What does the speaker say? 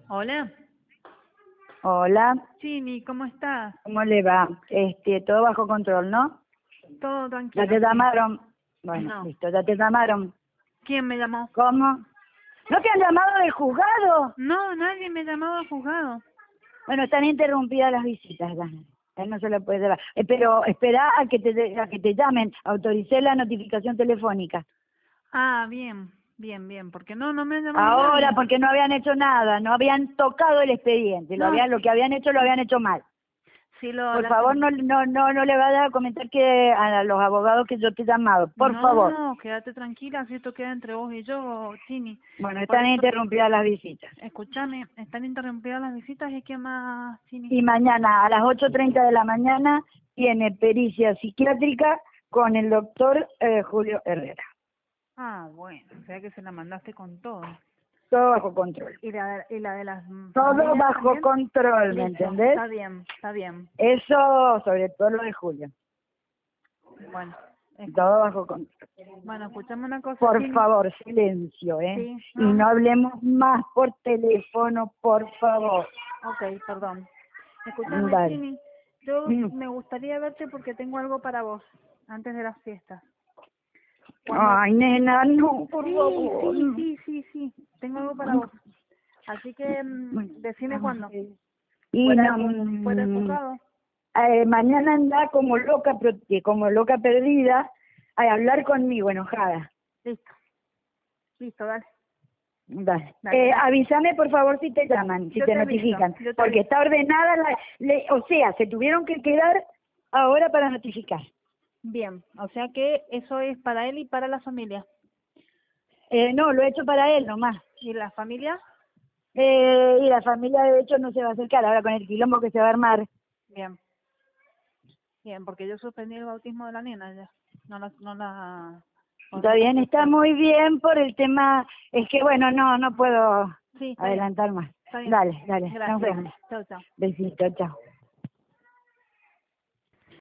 Hola, Hola, Chini, ¿cómo estás? ¿cómo le va? Todo bajo control, ¿no? Todo Ya tranquilo. te Sí. llamaron. Bueno, No. listo, ya te llamaron. ¿Quién me llamó? ¿Cómo? ¿No te han llamado del juzgado? No, nadie me llamó al juzgado. Bueno, están interrumpidas las visitas, Dana. Él no se lo puede llevar. Pero espera a que te llamen. Autoricé la notificación telefónica. Ah, bien, bien, porque no me ha llamado Ahora, nadie. porque no habían hecho nada, no habían tocado el expediente. No, Lo que habían hecho lo habían hecho mal. sí Por favor, no le vayas a comentar que a los abogados que yo te he llamado. Por favor. No, quédate tranquila, si esto queda entre vos y yo, Chini. Bueno, Por están eso, interrumpidas las visitas. escúchame, están interrumpidas las visitas y qué más, Chini. Y mañana a las 8:30 de la mañana tiene pericia psiquiátrica con el doctor Julio Herrera. Ah, bueno, o sea que se la mandaste con todo. Todo bajo control. Y la de las Todo familias bajo también. control, ¿me Listo, entendés? está bien. Eso, sobre todo lo de Julio. Bueno, Todo bajo control. bueno, escuchame una cosa, Por Chini. favor, silencio, ¿eh? Sí, Y no hablemos más por teléfono, por favor. ok, perdón. Escúchame, Dale. Chini, yo me gustaría verte porque tengo algo para vos, antes de las fiestas. Ay, nena, no, por Sí, favor. sí, tengo algo para vos. Así que decime cuándo. Y no, ¿Fuera del juzgado? mañana anda como loca perdida a hablar conmigo, enojada. Listo, dale. Dale. Dale. Avísame por favor si te llaman, si Yo te te aviso, notifican, yo te porque aviso. está ordenada, o sea, se tuvieron que quedar ahora para notificar. Bien, o sea que eso es para él y para la familia. No, lo he hecho para él nomás. ¿Y la familia? Y la familia de hecho no se va a acercar ahora con el quilombo que se va a armar. Bien, porque yo suspendí el bautismo de la nena ya. No la. Está bien, está muy bien por el tema, es que bueno, no puedo Sí, está bien. adelantar más. Está bien. Dale, nos Gracias. vemos. Chao. Besito, chao.